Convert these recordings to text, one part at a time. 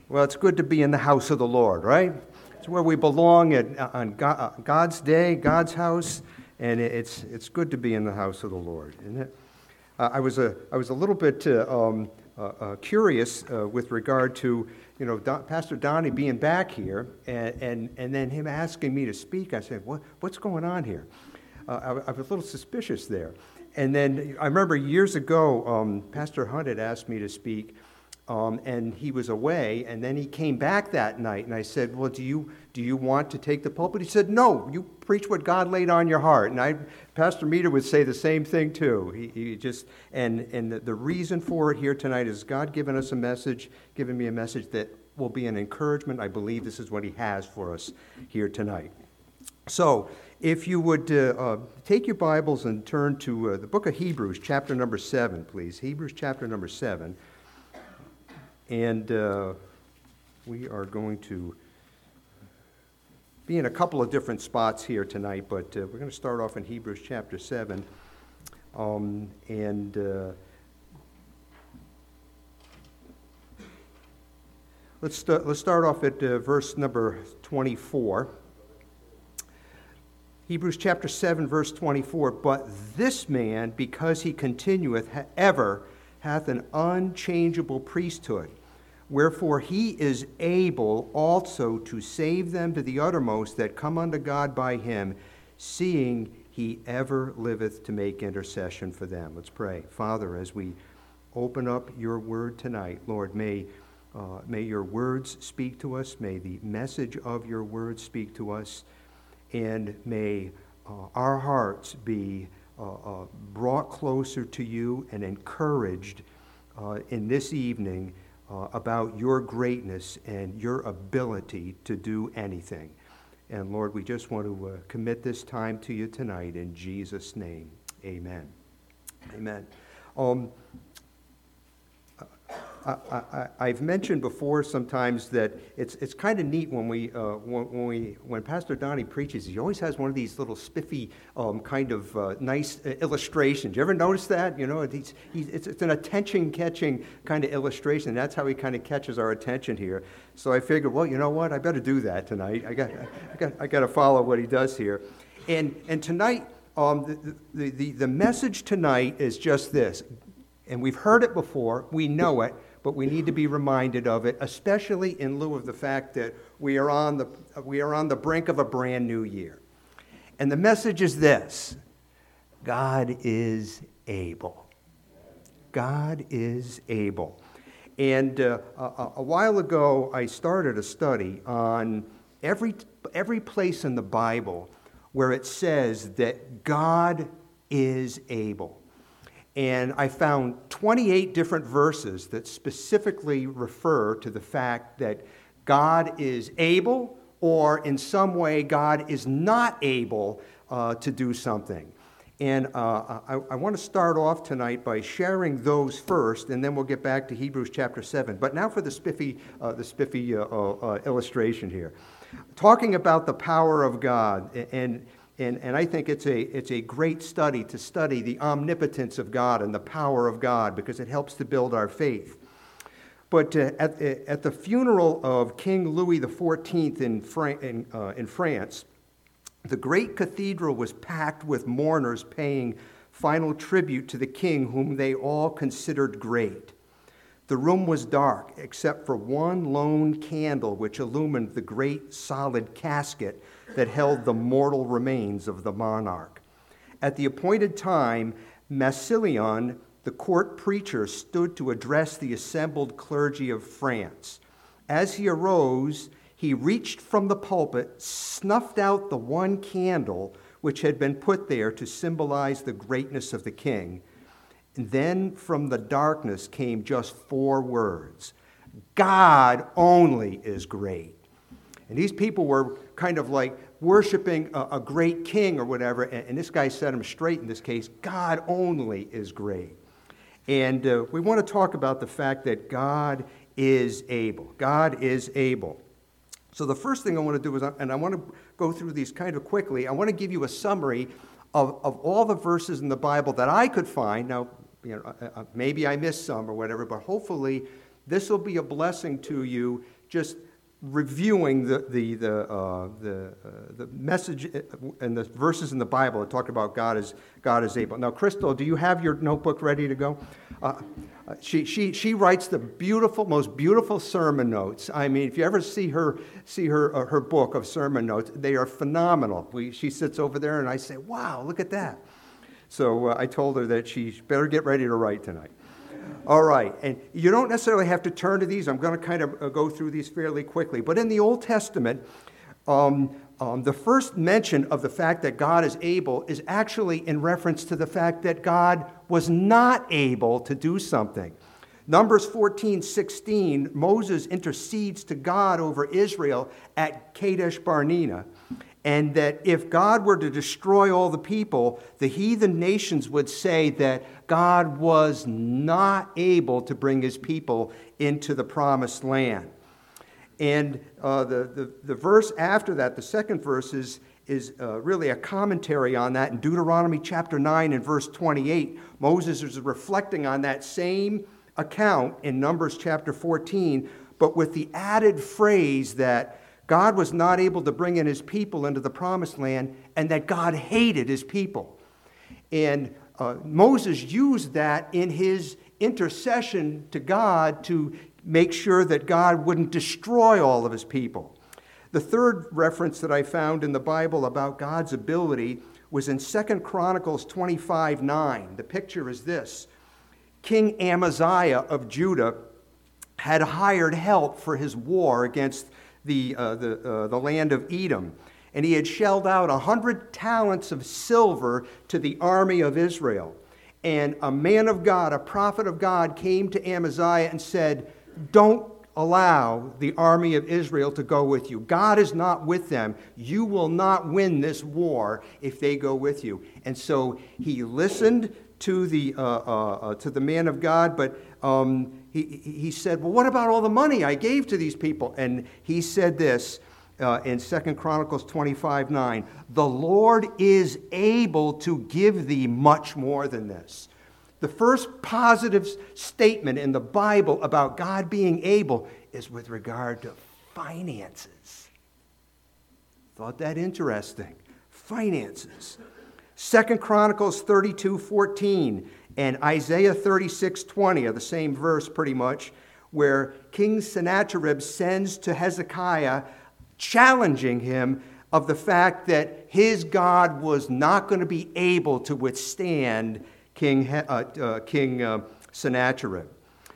Well, it's good to be in the house of the Lord, right? It's where we belong on God's day, God's house, and it's good to be in the house of the Lord, isn't it? I was a little bit curious with regard to Pastor Donnie being back here, and then him asking me to speak. I said, what's going on here? I was a little suspicious there. And then I remember years ago, Pastor Hunt had asked me to speak, and he was away, and then he came back that night, and I said, well, do you want to take the pulpit? He said, no, you preach what God laid on your heart. And Pastor Meter would say the same thing too. He just, and the reason for it here tonight is God giving us a message, giving me a message that will be an encouragement. I believe this is what he has for us here tonight. So, if you would take your Bibles and turn to the book of Hebrews, chapter number 7, please. Hebrews chapter number 7. And we are going to be in a couple of different spots here tonight, but we're going to start off in Hebrews chapter 7. Let's start off at verse number 24. Hebrews chapter 7, verse 24. But this man, because he continueth ever, hath an unchangeable priesthood, wherefore he is able also to save them to the uttermost that come unto God by him, seeing he ever liveth to make intercession for them. Let's pray. Father, as we open up your word tonight, Lord, may your words speak to us, may the message of your word speak to us, and may our hearts be brought closer to you and encouraged in this evening about your greatness and your ability to do anything. And Lord, we just want to commit this time to you tonight in Jesus' name. Amen. Amen. I've mentioned before sometimes that it's kind of neat when Pastor Donnie preaches. He always has one of these little spiffy kind of nice illustrations. You ever notice that? You know, it's an attention-catching kind of illustration. That's how he kind of catches our attention here. So I figured, well, you know what? I better do that tonight. I got to follow what he does here. And tonight, the message tonight is just this. And we've heard it before. We know it. But we need to be reminded of it, especially in lieu of the fact that we are on the brink of a brand new year. And the message is this: God is able. God is able. And a while ago, I started a study on every place in the Bible where it says that God is able. And I found 28 different verses that specifically refer to the fact that God is able, or in some way God is not able to do something. And I want to start off tonight by sharing those first, and then we'll get back to Hebrews chapter 7. But now for the spiffy illustration here. Talking about the power of God, and I think it's a great study to study the omnipotence of God and the power of God, because it helps to build our faith. But at the funeral of King Louis XIV in France, the great cathedral was packed with mourners paying final tribute to the king whom they all considered great. The room was dark except for one lone candle which illumined the great solid casket that held the mortal remains of the monarch. At the appointed time, Massillon, the court preacher, stood to address the assembled clergy of France. As he arose, he reached from the pulpit, snuffed out the one candle which had been put there to symbolize the greatness of the king. And then from the darkness came just 4 words: God only is great. And these people were kind of like worshiping a great king or whatever, and this guy set them straight in this case: God only is great. And we want to talk about the fact that God is able. God is able. So the first thing I want to do is, and I want to go through these kind of quickly, I want to give you a summary of all the verses in the Bible that I could find. Now, maybe I missed some or whatever, but hopefully this will be a blessing to you just reviewing the message and the verses in the Bible that talk about God is able. Now, Crystal, do you have your notebook ready to go? She writes the most beautiful sermon notes. I mean, if you ever see her book of sermon notes, they are phenomenal. She sits over there, and I say, "Wow, look at that!" So I told her that she better get ready to write tonight. All right, and you don't necessarily have to turn to these. I'm going to kind of go through these fairly quickly. But in the Old Testament, the first mention of the fact that God is able is actually in reference to the fact that God was not able to do something. Numbers 14:16, Moses intercedes to God over Israel at Kadesh Barnea, and that if God were to destroy all the people, the heathen nations would say that God was not able to bring his people into the promised land. And the verse after that, the second verse, is really a commentary on that. In Deuteronomy chapter 9 and verse 28, Moses is reflecting on that same account in Numbers chapter 14, but with the added phrase that God was not able to bring in his people into the promised land, and that God hated his people. And Moses used that in his intercession to God to make sure that God wouldn't destroy all of his people. The third reference that I found in the Bible about God's ability was in 2 Chronicles 25:9. The picture is this. King Amaziah of Judah had hired help for his war against the land of Edom. And he had shelled out 100 talents of silver to the army of Israel. And a man of God, a prophet of God, came to Amaziah and said, "Don't allow the army of Israel to go with you. God is not with them. You will not win this war if they go with you." And so he listened to the man of God, but he said, "Well, what about all the money I gave to these people?" And he said this in 2 Chronicles 25:9, "The Lord is able to give thee much more than this." The first positive statement in the Bible about God being able is with regard to finances. Thought that interesting. Finances. 2 Chronicles 32:14 and Isaiah 36:20 are the same verse pretty much, where King Sennacherib sends to Hezekiah challenging him of the fact that his God was not going to be able to withstand King Sennacherib.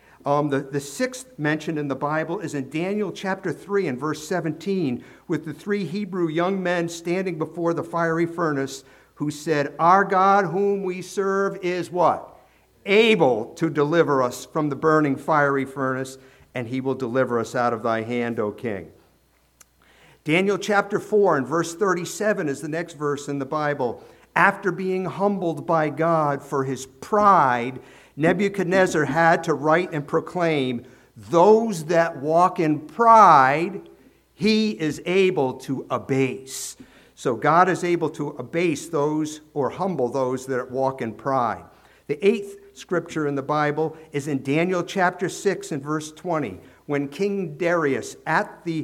The sixth mention in the Bible is in Daniel chapter 3 and verse 17, with the three Hebrew young men standing before the fiery furnace, who said, "Our God whom we serve is" what? "Able to deliver us from the burning fiery furnace, and he will deliver us out of thy hand, O king." Daniel chapter 4 and verse 37 is the next verse in the Bible. After being humbled by God for his pride, Nebuchadnezzar had to write and proclaim, "Those that walk in pride, he is able to abase." So God is able to abase those or humble those that walk in pride. The eighth scripture in the Bible is in Daniel chapter 6 and verse 20, when King Darius at the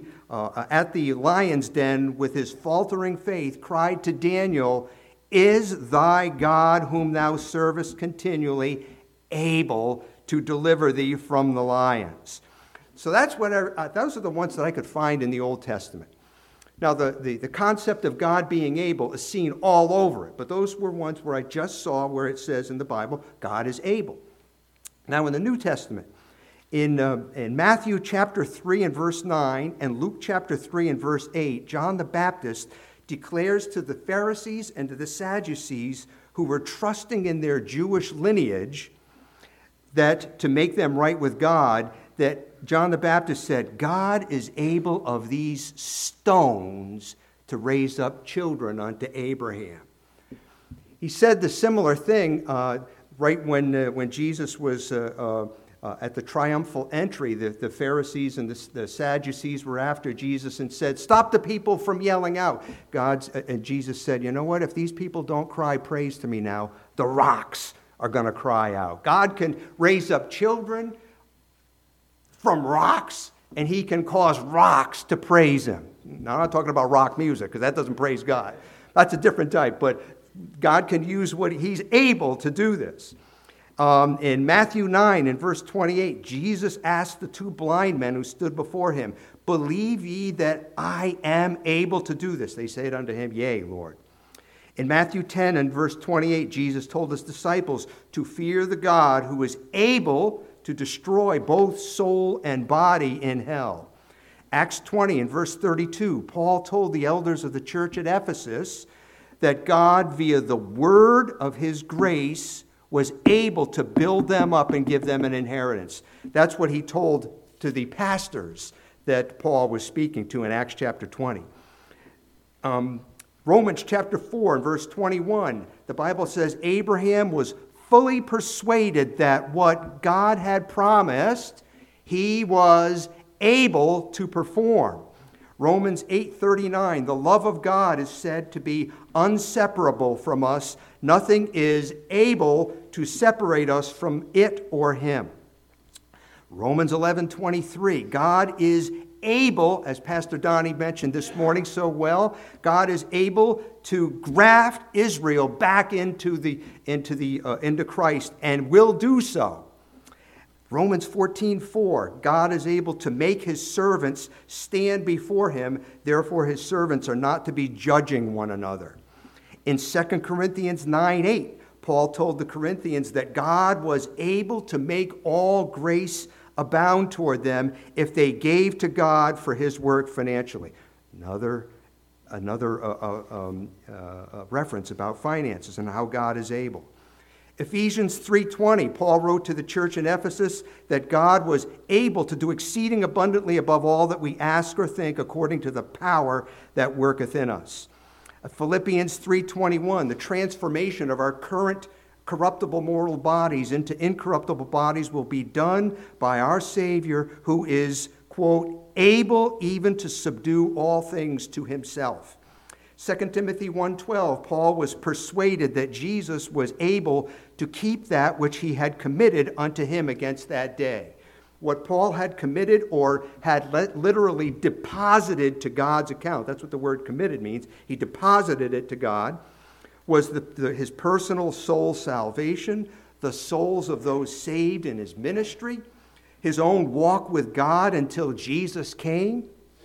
lion's den with his faltering faith cried to Daniel, "Is thy God whom thou servest continually able to deliver thee from the lions?" So those are the ones that I could find in the Old Testament. Now, the concept of God being able is seen all over it, but those were ones where I just saw where it says in the Bible, God is able. Now, in the New Testament, in Matthew chapter 3 and verse 9 and Luke chapter 3 and verse 8, John the Baptist declares to the Pharisees and to the Sadducees who were trusting in their Jewish lineage that to make them right with God, that John the Baptist said, "God is able of these stones to raise up children unto Abraham." He said the similar thing right when Jesus was at the triumphal entry. The Pharisees and the Sadducees were after Jesus and said, "Stop the people from yelling out." And Jesus said, "You know what? If these people don't cry praise to me now, the rocks are going to cry out." God can raise up children from rocks. and he can cause rocks to praise him. Now, I'm not talking about rock music, because that doesn't praise God. That's a different type, but God can use what he's able to do this. In Matthew 9, in verse 28, Jesus asked the two blind men who stood before him, "Believe ye that I am able to do this?" They said unto him, "Yea, Lord." In Matthew 10 and verse 28, Jesus told his disciples to fear the God who is able to destroy both soul and body in hell. Acts 20 and verse 32, Paul told the elders of the church at Ephesus that God, via the word of his grace, was able to build them up and give them an inheritance. That's what he told to the pastors that Paul was speaking to in Acts chapter 20. Romans chapter 4 and verse 21, the Bible says Abraham was fully persuaded that what God had promised, he was able to perform. Romans 8:39, the love of God is said to be inseparable from us. Nothing is able to separate us from it or him. Romans 11:23, God is able, as Pastor Donnie mentioned this morning so well, God is able to graft Israel back into Christ and will do so. Romans 14:4, God is able to make his servants stand before him, therefore his servants are not to be judging one another. In 2 Corinthians 9:8, Paul told the Corinthians that God was able to make all grace abound toward them if they gave to God for his work financially. Another reference about finances and how God is able. Ephesians 3:20, Paul wrote to the church in Ephesus that God was able to do exceeding abundantly above all that we ask or think according to the power that worketh in us. Philippians 3:21, the transformation of our current corruptible mortal bodies into incorruptible bodies will be done by our Savior, who is, quote, able even to subdue all things to himself. 2 Timothy 1:12, Paul was persuaded that Jesus was able to keep that which he had committed unto him against that day. What Paul had committed or had literally deposited to God's account, that's what the word committed means, he deposited it to God, was his personal soul salvation, the souls of those saved in his ministry, his own walk with God until Jesus came,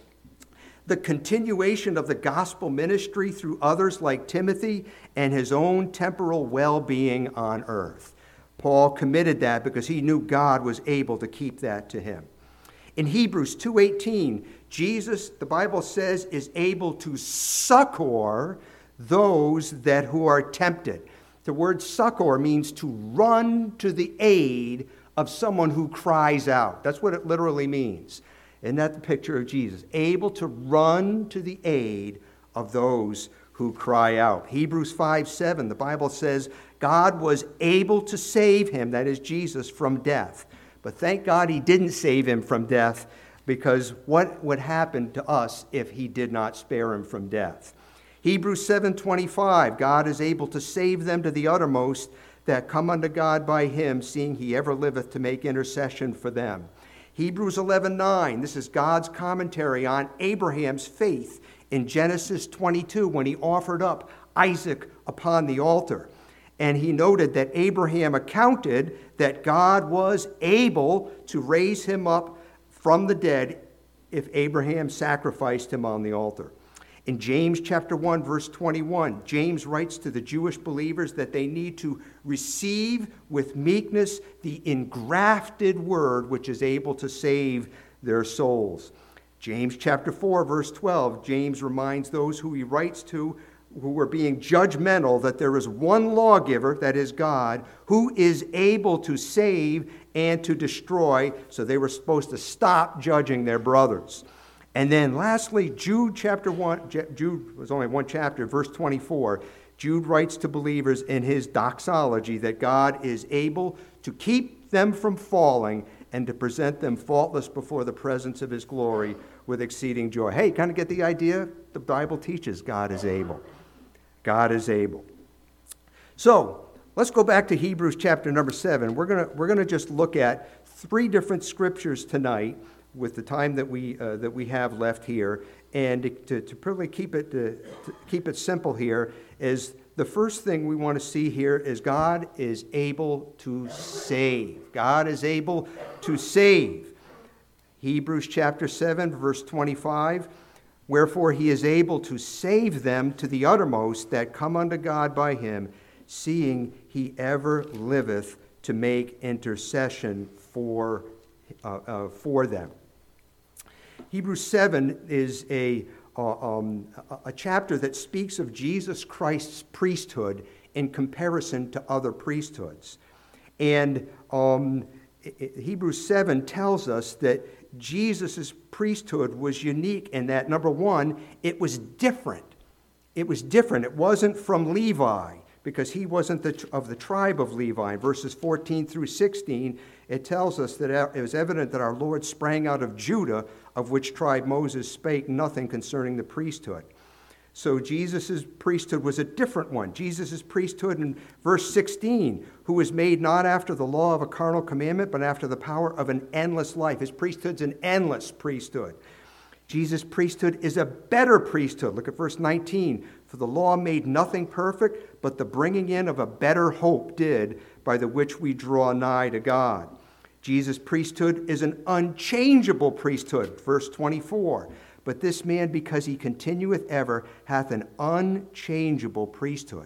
the continuation of the gospel ministry through others like Timothy, and his own temporal well-being on earth. Paul committed that because he knew God was able to keep that to him. In Hebrews 2:18, Jesus, the Bible says, is able to succor those who are tempted. The word succor means to run to the aid of someone who cries out. That's what it literally means. Isn't that the picture of Jesus? Able to run to the aid of those who cry out. Hebrews 5:7, the Bible says, God was able to save him, that is Jesus, from death. But thank God he didn't save him from death, because what would happen to us if he did not spare him from death? Hebrews 7:25, God is able to save them to the uttermost that come unto God by him, seeing he ever liveth to make intercession for them. Hebrews 11:9, this is God's commentary on Abraham's faith in Genesis 22 when he offered up Isaac upon the altar. And he noted that Abraham accounted that God was able to raise him up from the dead if Abraham sacrificed him on the altar. In James chapter 1, verse 21, James writes to the Jewish believers that they need to receive with meekness the engrafted word which is able to save their souls. James chapter 4, verse 12, James reminds those who he writes to who were being judgmental that there is one lawgiver, that is God, who is able to save and to destroy, so they were supposed to stop judging their brothers. And then lastly, Jude chapter 1, Jude was only one chapter, verse 24. Jude writes to believers in his doxology that God is able to keep them from falling and to present them faultless before the presence of his glory with exceeding joy. Hey, kind of get the idea? The Bible teaches God is able. God is able. So let's go back to Hebrews chapter number 7. We're gonna just look at three different scriptures tonight with the time that we have left here, and to really keep it simple here, is the first thing we want to see here is God is able to save. God is able to save. Hebrews chapter 7, verse 25, wherefore he is able to save them to the uttermost that come unto God by him, seeing he ever liveth to make intercession for them. Hebrews 7 is a chapter that speaks of Jesus Christ's priesthood in comparison to other priesthoods. And Hebrews 7 tells us that Jesus' priesthood was unique in that, number one, it was different. It was different. It wasn't from Levi, because he wasn't of the tribe of Levi. In verses 14 through 16, it tells us that it was evident that our Lord sprang out of Judah, of which tribe Moses spake nothing concerning the priesthood. So Jesus' priesthood was a different one. Jesus' priesthood in verse 16, who was made not after the law of a carnal commandment, but after the power of an endless life. His priesthood's an endless priesthood. Jesus' priesthood is a better priesthood. Look at verse 19. For the law made nothing perfect, but the bringing in of a better hope did, by the which we draw nigh to God. Jesus' priesthood is an unchangeable priesthood. Verse 24. But this man, because he continueth ever, hath an unchangeable priesthood.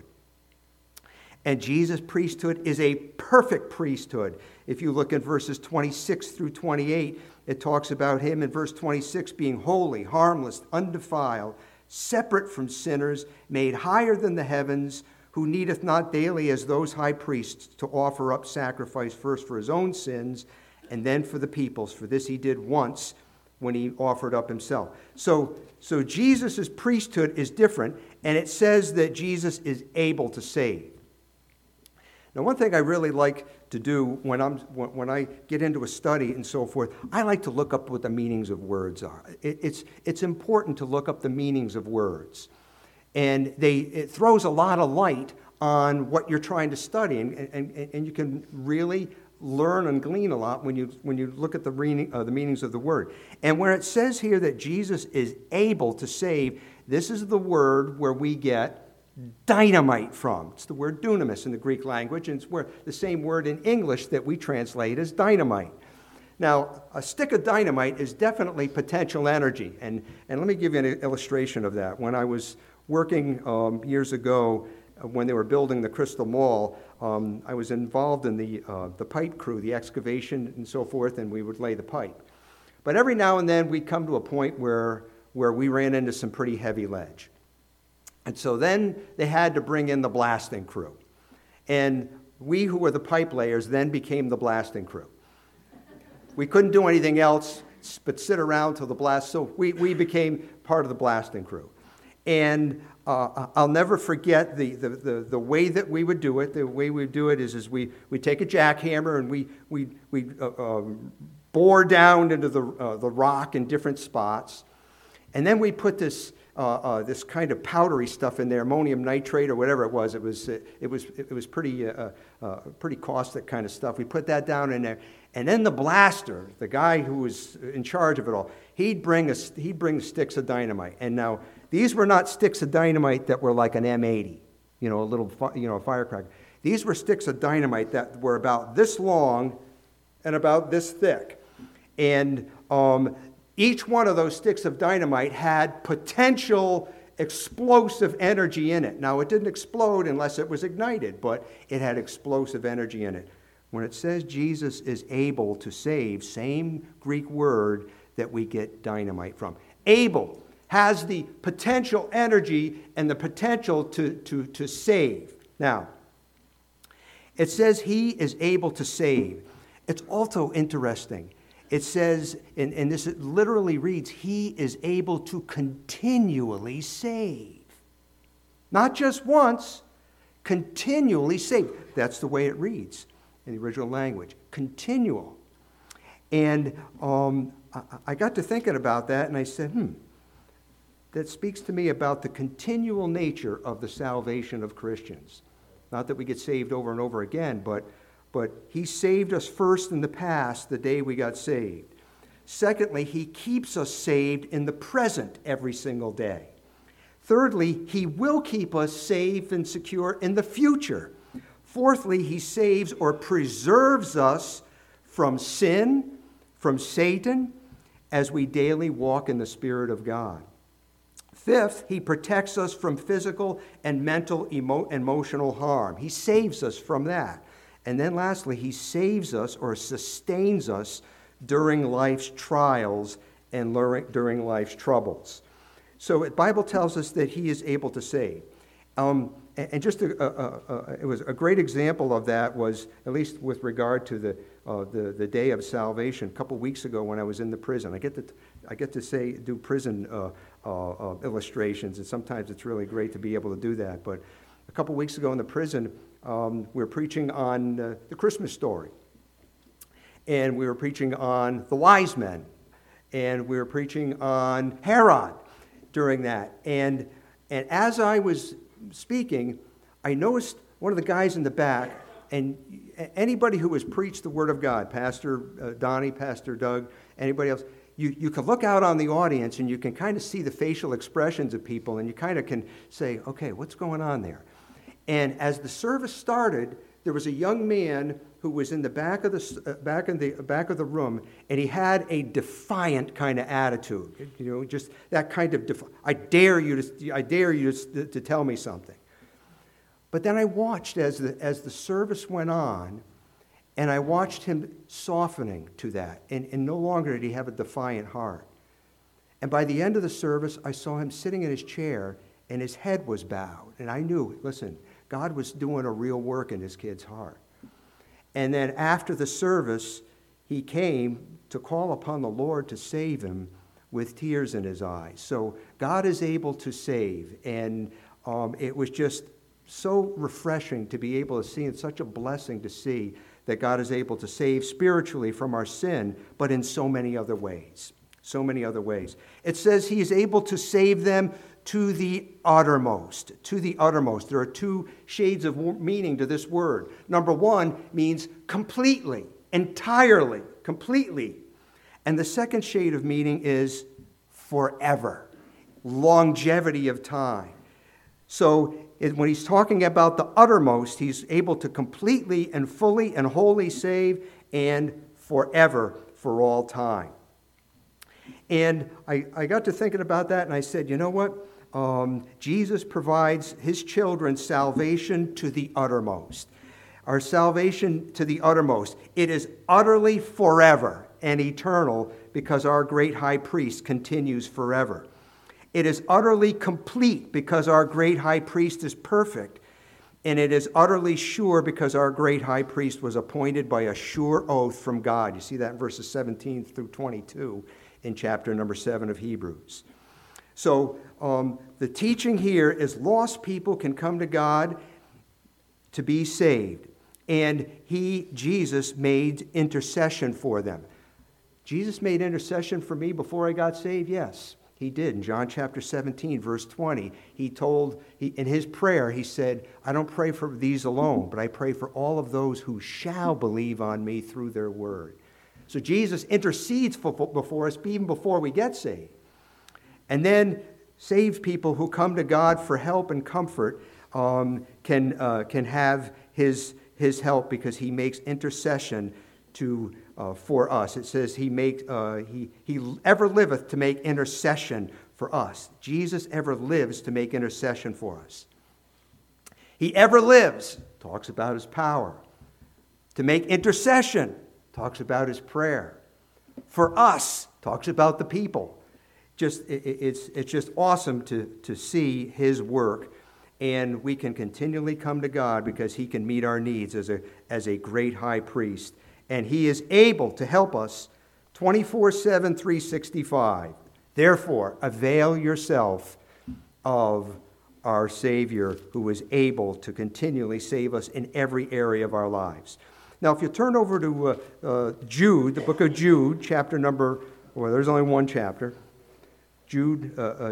And Jesus' priesthood is a perfect priesthood. If you look at verses 26 through 28, it talks about him in verse 26 being holy, harmless, undefiled, separate from sinners, made higher than the heavens, who needeth not daily as those high priests to offer up sacrifice first for his own sins and then for the people's. For this he did once when he offered up himself. So Jesus' priesthood is different, and it says that Jesus is able to save. Now, one thing I really like to do when I get into a study and so forth, I like to look up what the meanings of words are. It's important to look up the meanings of words. And it throws a lot of light on what you're trying to study, and you can really learn and glean a lot when you look at the meanings of the word. And where it says here that Jesus is able to save, this is the word where we get dynamite from. It's the word dunamis in the Greek language, and it's where the same word in English that we translate as dynamite. Now, a stick of dynamite is definitely potential energy, and let me give you an illustration of that. When I was working years ago, when they were building the Crystal Mall, I was involved in the pipe crew, the excavation and so forth, and we would lay the pipe. But every now and then we'd come to a point where we ran into some pretty heavy ledge. And so then they had to bring in the blasting crew. And we who were the pipe layers then became the blasting crew. We couldn't do anything else but sit around till the blast, so we became part of the blasting crew. And I'll never forget the way that we would do it. The way we do it is we take a jackhammer and we bore down into the rock in different spots, and then we put this kind of powdery stuff in there, ammonium nitrate or whatever it was. It was pretty caustic kind of stuff. We put that down in there, and then the blaster, the guy who was in charge of it all, he'd bring sticks of dynamite. And now these were not sticks of dynamite that were like an M80, a little firecracker. These were sticks of dynamite that were about this long and about this thick, and each one of those sticks of dynamite had potential explosive energy in it. Now, it didn't explode unless it was ignited, but it had explosive energy in it. When it says Jesus is able to save, same Greek word that we get dynamite from. Able has the potential energy and the potential to save. Now, it says he is able to save. It's also interesting. It says, and this literally reads, he is able to continually save. Not just once, continually save. That's the way it reads in the original language. Continual. And I got to thinking about that, and I said, that speaks to me about the continual nature of the salvation of Christians. Not that we get saved over and over again, but he saved us first in the past, the day we got saved. Secondly, he keeps us saved in the present every single day. Thirdly, he will keep us safe and secure in the future. Fourthly, he saves or preserves us from sin, from Satan, as we daily walk in the Spirit of God. Fifth, he protects us from physical and mental emotional harm. He saves us from that. And then lastly, he saves us or sustains us during life's trials and during life's troubles. So the Bible tells us that he is able to save. And just it was a great example of that was, at least with regard to the day of salvation, a couple weeks ago when I was in the prison. I get to do prison illustrations, and sometimes it's really great to be able to do that. But a couple weeks ago in the prison, we were preaching on the Christmas story, and we were preaching on the wise men, and we were preaching on Herod during that. And as I was speaking, I noticed one of the guys in the back, and anybody who has preached the Word of God, Pastor Donnie, Pastor Doug, anybody else, you can look out on the audience and you can kind of see the facial expressions of people, and you kind of can say, okay, what's going on there? And as the service started, there was a young man who was in the back of the room, and he had a defiant kind of attitude. Just that kind of I dare you to tell me something. But then I watched as the service went on, and I watched him softening to that, and no longer did he have a defiant heart. And by the end of the service, I saw him sitting in his chair, and his head was bowed, and I knew, listen, God was doing a real work in this kid's heart. And then after the service, he came to call upon the Lord to save him with tears in his eyes. So God is able to save. And it was just so refreshing to be able to see, and such a blessing to see that God is able to save spiritually from our sin, but in so many other ways. So many other ways. It says he is able to save them to the uttermost. To the uttermost. There are two shades of meaning to this word. Number one means completely, entirely, completely. And the second shade of meaning is forever, longevity of time. So when he's talking about the uttermost, he's able to completely and fully and wholly save, and forever, for all time. And I got to thinking about that, and I said, you know what? Jesus provides his children salvation to the uttermost. Our salvation to the uttermost. It is utterly forever and eternal because our great high priest continues forever. It is utterly complete because our great high priest is perfect. And it is utterly sure because our great high priest was appointed by a sure oath from God. You see that in verses 17 through 22 in chapter number 7 of Hebrews. So the teaching here is lost people can come to God to be saved. And Jesus, made intercession for them. Jesus made intercession for me before I got saved? Yes, he did. In John chapter 17, verse 20, in his prayer, he said, I don't pray for these alone, but I pray for all of those who shall believe on me through their word. So Jesus intercedes before us even before we get saved. And then saved people who come to God for help and comfort can have his help because he makes intercession for us. It says he ever liveth to make intercession for us. Jesus ever lives to make intercession for us. He ever lives, talks about his power. To make intercession, talks about his prayer. For us, talks about the people. It's just awesome to see his work, and we can continually come to God because he can meet our needs as a great high priest, and he is able to help us 24/7, 365. Therefore, avail yourself of our Savior, who is able to continually save us in every area of our lives. Now, if you turn over to Jude, the book of Jude, chapter number, well, there's only one chapter. Jude,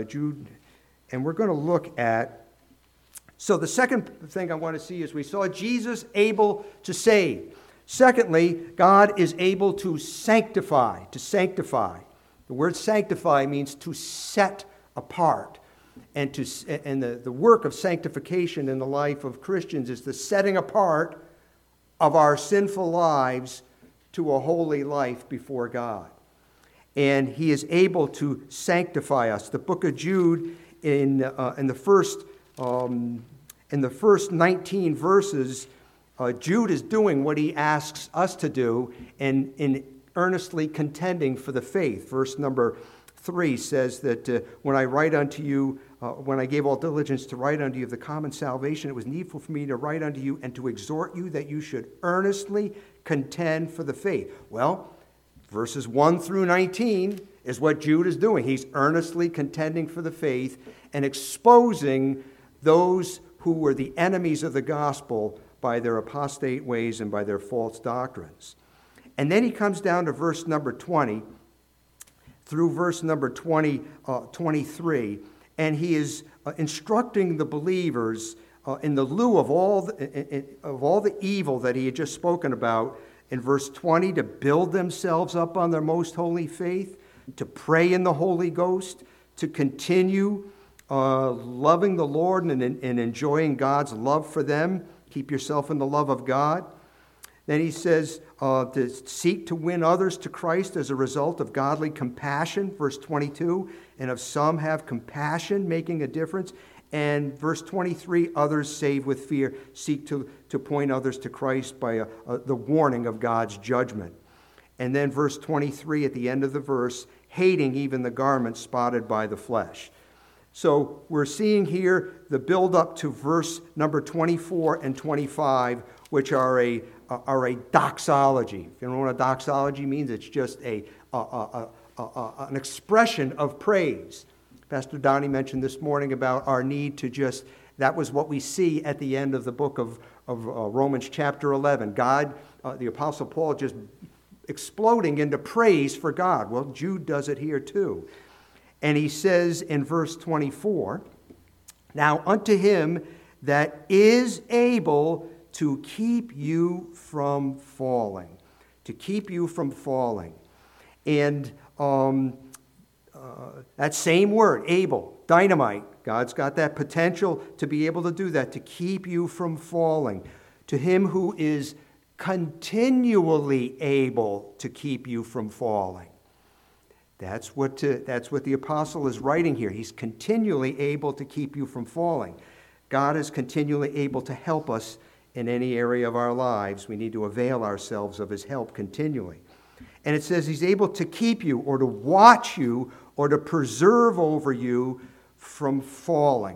and we're going to look at, so the second thing I want to see is we saw Jesus able to save. Secondly, God is able to sanctify, The word sanctify means to set apart. And the work of sanctification in the life of Christians is the setting apart of our sinful lives to a holy life before God. And he is able to sanctify us. The book of Jude, in the first 19 verses, Jude is doing what he asks us to do in earnestly contending for the faith. Verse number 3 says that when I write unto you, when I gave all diligence to write unto you of the common salvation, it was needful for me to write unto you and to exhort you that you should earnestly contend for the faith. Well, verses 1 through 19 is what Jude is doing. He's earnestly contending for the faith and exposing those who were the enemies of the gospel by their apostate ways and by their false doctrines. And then he comes down to verse number 20 through verse number 23, and he is instructing the believers in the lieu of all the evil that he had just spoken about in verse 20, to build themselves up on their most holy faith, to pray in the Holy Ghost, to continue loving the Lord and enjoying God's love for them. Keep yourself in the love of God. Then he says to seek to win others to Christ as a result of godly compassion, verse 22, and of some have compassion, making a difference. And verse 23, others save with fear, seek to point others to Christ by the warning of God's judgment. And then verse 23 at the end of the verse, hating even the garment spotted by the flesh. So we're seeing here the build up to verse number 24 and 25, which are a doxology. If you don't know what a doxology means, it's just an expression of praise. Pastor Donnie mentioned this morning about our need to that was what we see at the end of the book of Romans chapter 11. God, the Apostle Paul just exploding into praise for God. Well, Jude does it here too. And he says in verse 24, now unto him that is able to keep you from falling. To keep you from falling. And that same word, able, dynamite. God's got that potential to be able to do that, to keep you from falling. To him who is continually able to keep you from falling. That's what the apostle is writing here. He's continually able to keep you from falling. God is continually able to help us in any area of our lives. We need to avail ourselves of his help continually. And it says he's able to keep you or to watch you or to preserve over you from falling.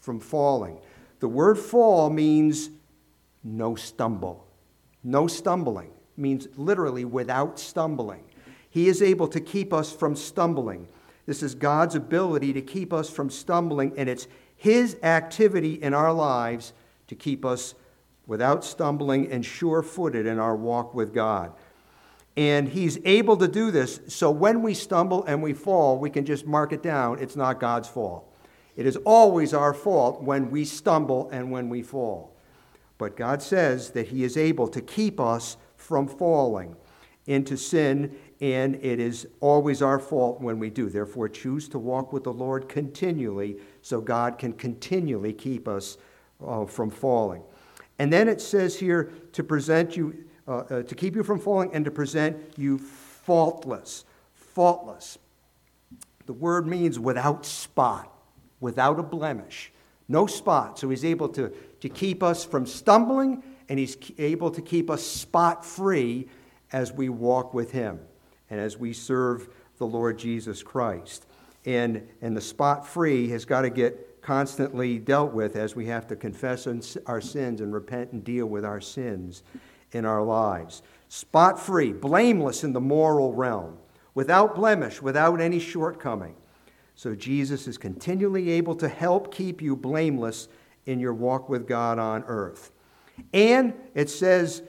The word fall means no stumble. No stumbling. It means literally without stumbling. He is able to keep us from stumbling. This is God's ability to keep us from stumbling, and it's his activity in our lives to keep us without stumbling and sure-footed in our walk with God. And he's able to do this, so when we stumble and we fall, we can just mark it down. It's not God's fault. It is always our fault when we stumble and when we fall. But God says that he is able to keep us from falling into sin, and it is always our fault when we do. Therefore, choose to walk with the Lord continually so God can continually keep us from falling. And then it says here to present you, to keep you from falling and to present you faultless. Faultless. The word means without spot, without a blemish, no spot. So he's able to keep us from stumbling, and he's able to keep us spot-free as we walk with him and as we serve the Lord Jesus Christ. And the spot-free has got to get constantly dealt with as we have to confess our sins and repent and deal with our sins in our lives. Spot-free, blameless in the moral realm, without blemish, without any shortcoming. So Jesus is continually able to help keep you blameless in your walk with God on earth. And it says,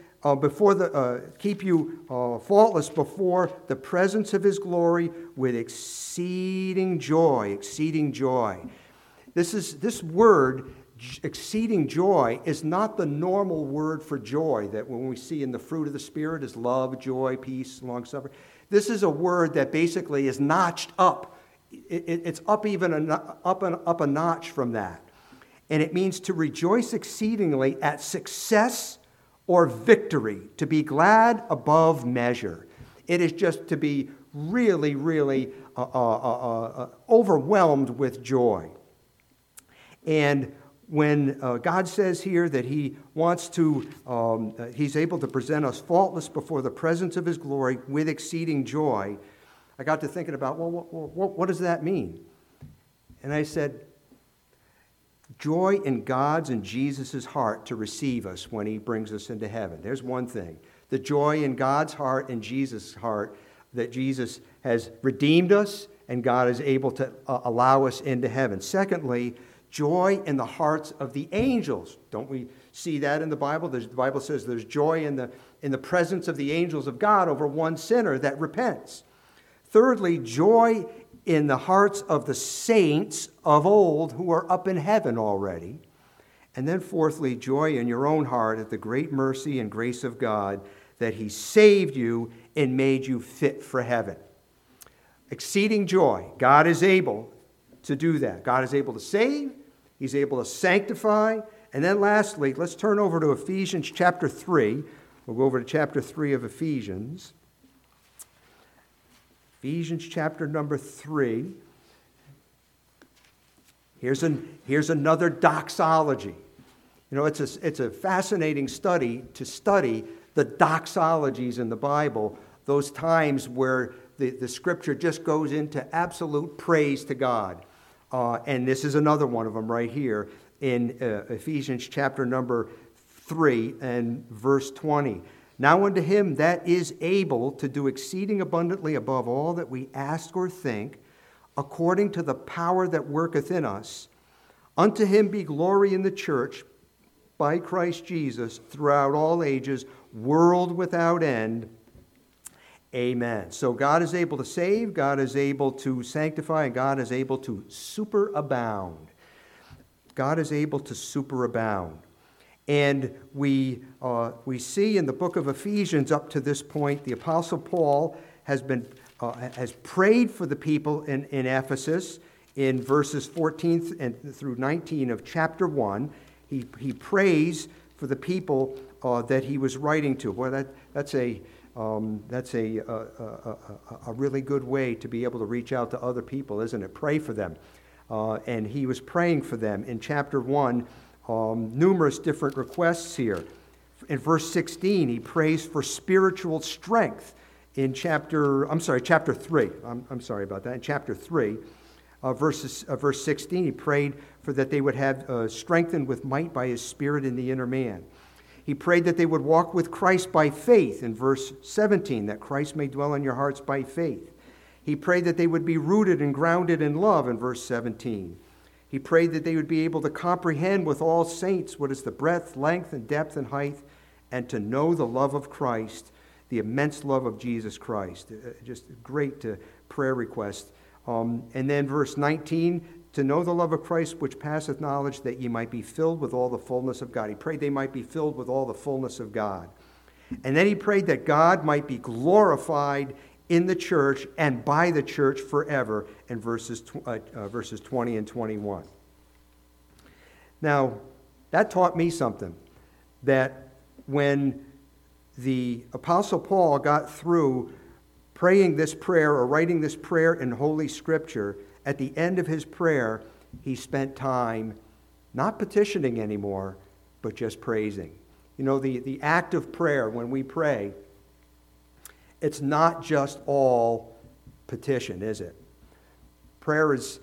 keep you faultless before the presence of his glory with exceeding joy. Exceeding joy. This word, exceeding joy is not the normal word for joy that when we see in the fruit of the Spirit is love, joy, peace, long-suffering. This is a word that basically is notched up. It's up a notch from that. And it means to rejoice exceedingly at success or victory, to be glad above measure. It is just to be really, really overwhelmed with joy. And when God says here that he wants to, he's able to present us faultless before the presence of his glory with exceeding joy, I got to thinking about, well, what does that mean? And I said, joy in God's and Jesus' heart to receive us when he brings us into heaven. There's one thing. The joy in God's heart and Jesus' heart that Jesus has redeemed us and God is able to allow us into heaven. Secondly, joy in the hearts of the angels. Don't we see that in the Bible? The Bible says there's joy in the presence of the angels of God over one sinner that repents. Thirdly, joy in the hearts of the saints of old who are up in heaven already. And then fourthly, joy in your own heart at the great mercy and grace of God that he saved you and made you fit for heaven. Exceeding joy. God is able to do that. God is able to save. He's able to sanctify. And then lastly, let's turn over to Ephesians chapter 3. We'll go over to chapter 3 of Ephesians. Ephesians chapter number 3. Here's another doxology. You know, it's a fascinating study to study the doxologies in the Bible, those times where the Scripture just goes into absolute praise to God. And this is another one of them right here in Ephesians chapter number 3 and verse 20. Now unto him that is able to do exceeding abundantly above all that we ask or think, according to the power that worketh in us, unto him be glory in the church by Christ Jesus throughout all ages, world without end. Amen. So God is able to save, God is able to sanctify, and God is able to superabound. God is able to superabound. And we see in the book of Ephesians up to this point, the Apostle Paul has prayed for the people in Ephesus in verses 14 and through 19 of chapter 1. He prays for the people that he was writing to. Boy, that's a really good way to be able to reach out to other people, isn't it? Pray for them. And he was praying for them in chapter 1. Numerous different requests here. In verse 16, he prays for spiritual strength. In chapter 3. I'm sorry about that. In chapter 3, verse 16, he prayed for that they would have strengthened with might by his Spirit in the inner man. He prayed that they would walk with Christ by faith in verse 17, that Christ may dwell in your hearts by faith. He prayed that they would be rooted and grounded in love in verse 17. He prayed that they would be able to comprehend with all saints what is the breadth, length, and depth and height, and to know the love of Christ, the immense love of Jesus Christ. Just a great prayer request. And then verse 19, to know the love of Christ which passeth knowledge, that ye might be filled with all the fullness of God. He prayed they might be filled with all the fullness of God. And then he prayed that God might be glorified in the church and by the church forever in verses 20 and 21. Now, that taught me something, that when the Apostle Paul got through praying this prayer or writing this prayer in Holy Scripture, at the end of his prayer, he spent time not petitioning anymore, but just praising. You know, the act of prayer, when we pray, it's not just all petition, is it? Prayer is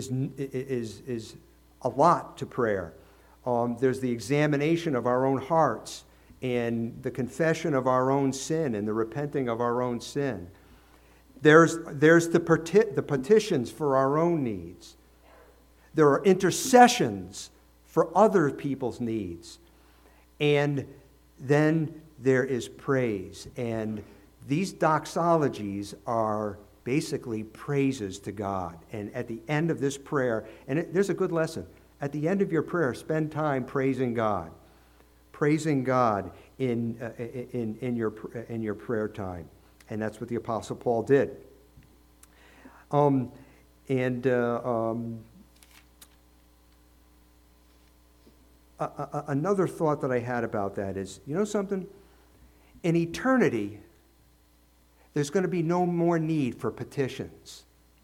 a lot to prayer. There's the examination of our own hearts and the confession of our own sin and the repenting of our own sin. There's the petitions for our own needs. There are intercessions for other people's needs. And then there is praise. And these doxologies are basically praises to God. And at the end of this prayer, and there's a good lesson. at the end of your prayer, spend time praising God. Praising God in your prayer time. And that's what the Apostle Paul did. Another thought that I had about that is, you know something? In eternity, there's going to be no more need for petitions.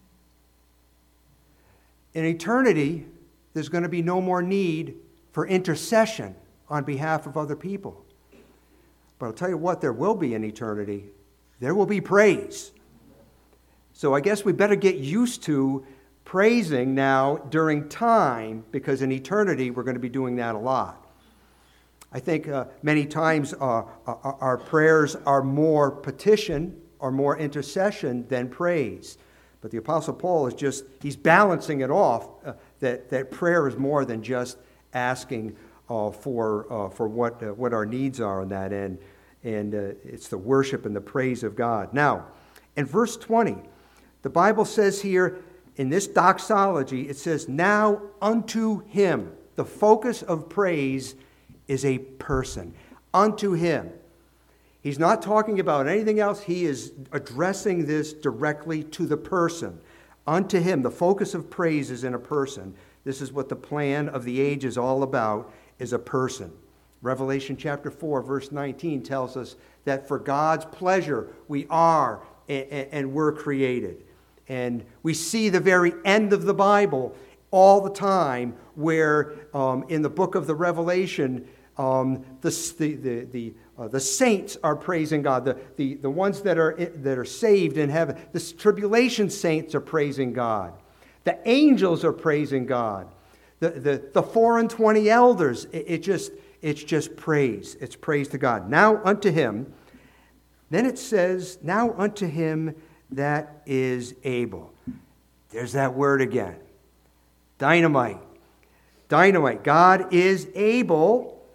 In eternity, there's going to be no more need for intercession on behalf of other people. But I'll tell you what, there will be in eternity. There will be praise. So I guess we better get used to praising now during time, because in eternity we're going to be doing that a lot. I think many times our prayers are more petition or more intercession than praise. But the Apostle Paul he's balancing it off, that prayer is more than just asking for what our needs are on that end. And it's the worship and the praise of God. Now, in verse 20, the Bible says here, in this doxology, it says, now unto him. The focus of praise is a person. Unto him. He's not talking about anything else. He is addressing this directly to the person. Unto him. The focus of praise is in a person. This is what the plan of the age is all about, is a person. Revelation chapter 4, verse 19 tells us that for God's pleasure we are and were created. And we see the very end of the Bible all the time where in the book of the Revelation, the saints are praising God. The ones that are saved in heaven. The tribulation saints are praising God. The angels are praising God. The 4 and 20 elders, it's just praise. It's praise to God. Now unto him. Then it says, now unto him that is able. There's that word again. Dynamite. Dynamite. God is able,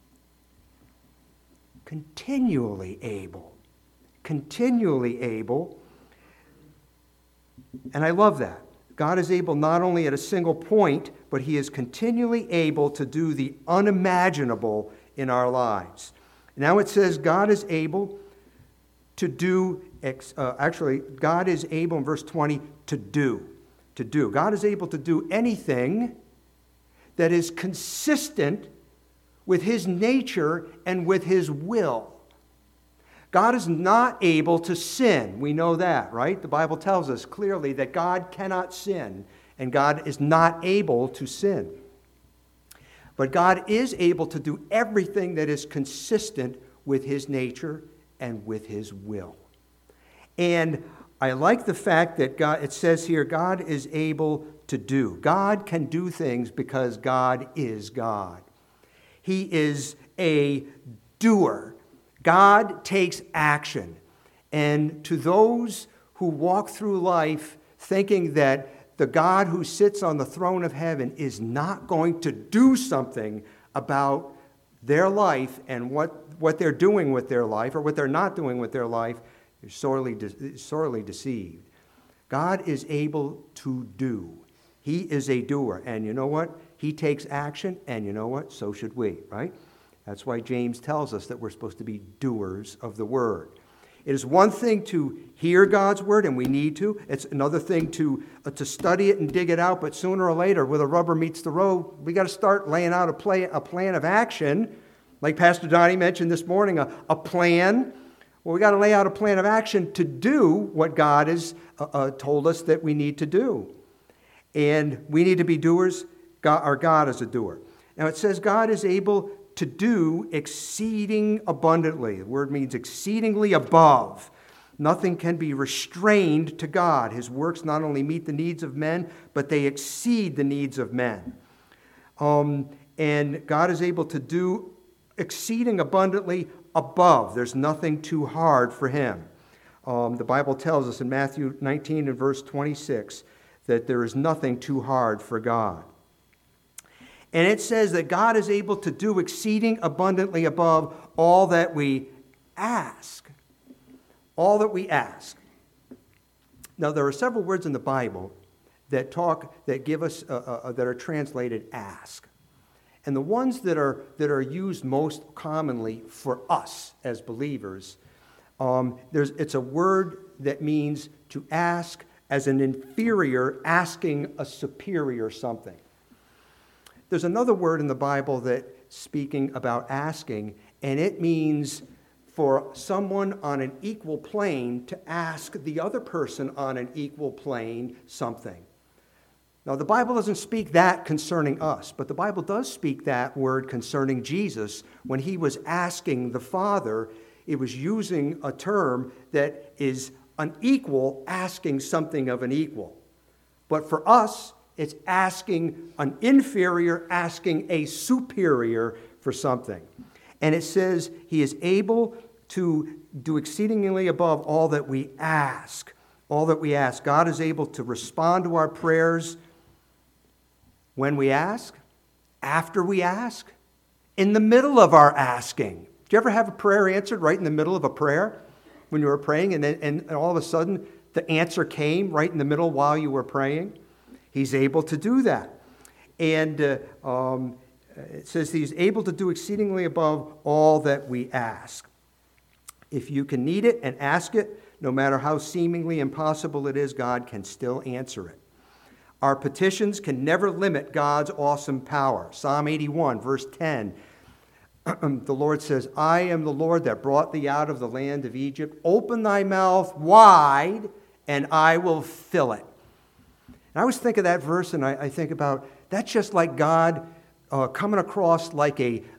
continually able. Continually able. And I love that. God is able not only at a single point, but he is continually able to do the unimaginable in our lives. Now it says God is able to do, God is able in verse 20 to do. To do. God is able to do anything that is consistent with his nature and with his will. God is not able to sin. We know that, right? The Bible tells us clearly that God cannot sin, and God is not able to sin. But God is able to do everything that is consistent with his nature and with his will. And I like the fact that it says here, God is able to do. God can do things because God is God. He is a doer. God takes action. And to those who walk through life thinking that the God who sits on the throne of heaven is not going to do something about their life and what they're doing with their life or what they're not doing with their life, you're sorely deceived. God is able to do. He is a doer. And you know what? He takes action, and you know what? So should we, right? That's why James tells us that we're supposed to be doers of the word. It is one thing to hear God's word, and we need to. It's another thing to study it and dig it out, but sooner or later, where the rubber meets the road, we got to start laying out a plan of action. Like Pastor Donnie mentioned this morning, a plan. Well, we got to lay out a plan of action to do what God has told us that we need to do. And we need to be doers. Our God is a doer. Now it says God is able to do exceeding abundantly. The word means exceedingly above. Nothing can be restrained to God. His works not only meet the needs of men, but they exceed the needs of men. And God is able to do exceeding abundantly above. There's nothing too hard for him. The Bible tells us in Matthew 19 and verse 26 that there is nothing too hard for God. And it says that God is able to do exceeding abundantly above all that we ask. All that we ask. Now, there are several words in the Bible that give us that are translated ask. And the ones that are used most commonly for us as believers, it's a word that means to ask as an inferior asking a superior something. There's another word in the Bible that speaking about asking, and it means for someone on an equal plane to ask the other person on an equal plane something. Now, the Bible doesn't speak that concerning us, but the Bible does speak that word concerning Jesus. When he was asking the Father, it was using a term that is an equal asking something of an equal. But for us, it's asking an inferior, asking a superior for something. And it says he is able to do exceedingly above all that we ask. All that we ask. God is able to respond to our prayers when we ask, after we ask, in the middle of our asking. Do you ever have a prayer answered right in the middle of a prayer when you were praying and all of a sudden the answer came right in the middle while you were praying? He's able to do that. And it says he's able to do exceedingly above all that we ask. If you can need it and ask it, no matter how seemingly impossible it is, God can still answer it. Our petitions can never limit God's awesome power. Psalm 81, verse 10, the Lord says, I am the Lord that brought thee out of the land of Egypt. Open thy mouth wide, and I will fill it. And I always think of that verse, and I think about, that's just like God coming across like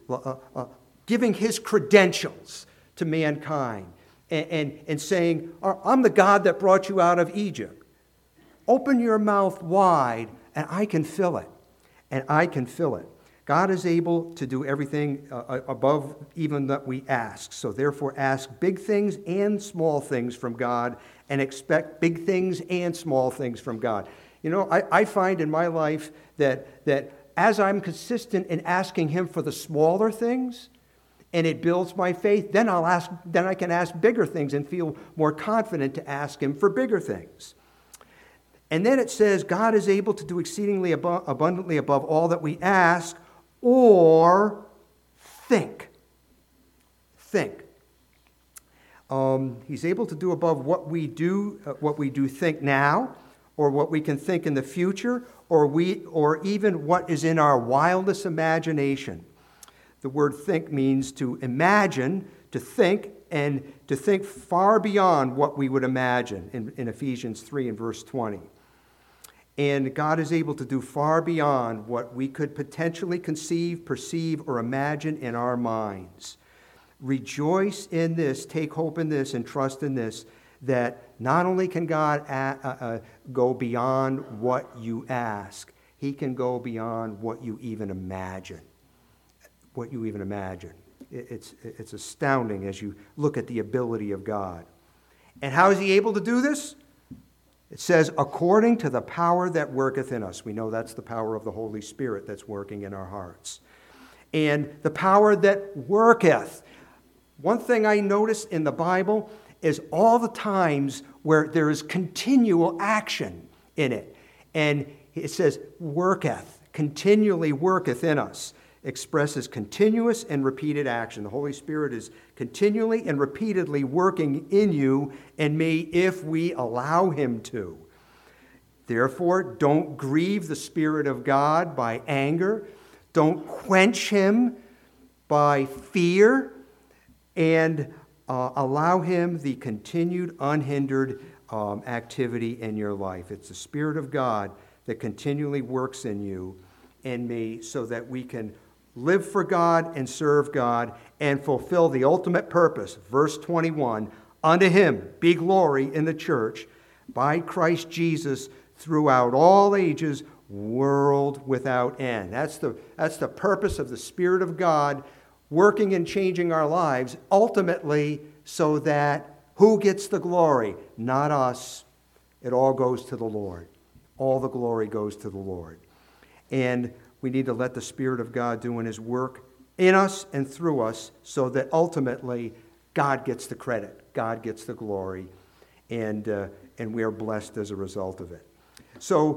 giving his credentials to mankind and saying, I'm the God that brought you out of Egypt. Open your mouth wide, and I can fill it. And I can fill it. God is able to do everything above even that we ask. So therefore, ask big things and small things from God, and expect big things and small things from God. You know, I find in my life that as I'm consistent in asking him for the smaller things, and it builds my faith, then I can ask bigger things and feel more confident to ask him for bigger things. And then it says, God is able to do exceedingly abundantly above all that we ask or think. Think. He's able to do above what we do think now, or what we can think in the future, or even what is in our wildest imagination. The word think means to imagine, to think, and to think far beyond what we would imagine in Ephesians 3 and verse 20. And God is able to do far beyond what we could potentially conceive, perceive, or imagine in our minds. Rejoice in this, take hope in this, and trust in this, that not only can God go beyond what you ask, he can go beyond what you even imagine. What you even imagine. It's astounding as you look at the ability of God. And how is he able to do this? It says, according to the power that worketh in us. We know that's the power of the Holy Spirit that's working in our hearts. And the power that worketh. One thing I notice in the Bible is all the times where there is continual action in it. And it says, worketh, continually worketh in us. Expresses continuous and repeated action. The Holy Spirit is continually and repeatedly working in you and me if we allow him to. Therefore, don't grieve the Spirit of God by anger. Don't quench him by fear. And allow him the continued, unhindered activity in your life. It's the Spirit of God that continually works in you and me so that we can live for God and serve God and fulfill the ultimate purpose. Verse 21, unto him be glory in the church by Christ Jesus throughout all ages, world without end. That's the purpose of the Spirit of God working and changing our lives, ultimately so that who gets the glory? Not us. It all goes to the Lord. All the glory goes to the Lord. And we need to let the Spirit of God doing his work in us and through us so that ultimately God gets the credit, God gets the glory, and we are blessed as a result of it. So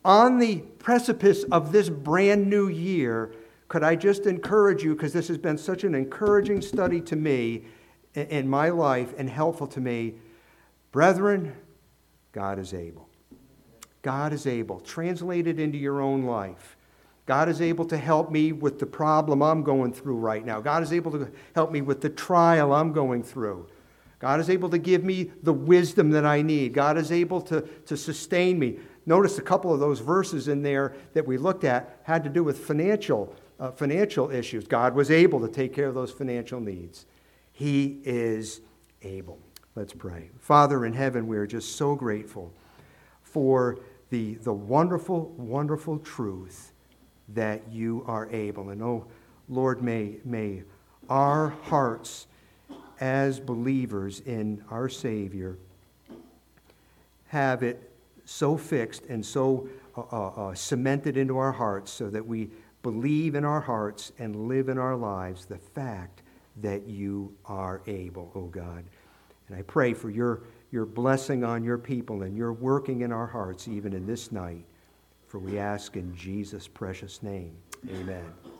on the precipice of this brand new year, could I just encourage you, because this has been such an encouraging study to me in my life and helpful to me. Brethren, God is able. God is able. Translate it into your own life. God is able to help me with the problem I'm going through right now. God is able to help me with the trial I'm going through. God is able to give me the wisdom that I need. God is able to sustain me. Notice a couple of those verses in there that we looked at had to do with financial issues. God was able to take care of those financial needs. He is able. Let's pray. Father in heaven, we are just so grateful for the wonderful, wonderful truth that you are able. And oh, Lord, may our hearts as believers in our Savior have it so fixed and so cemented into our hearts so that we believe in our hearts and live in our lives the fact that you are able, oh God. And I pray for your blessing on your people and your working in our hearts even in this night. For we ask in Jesus' precious name. Amen.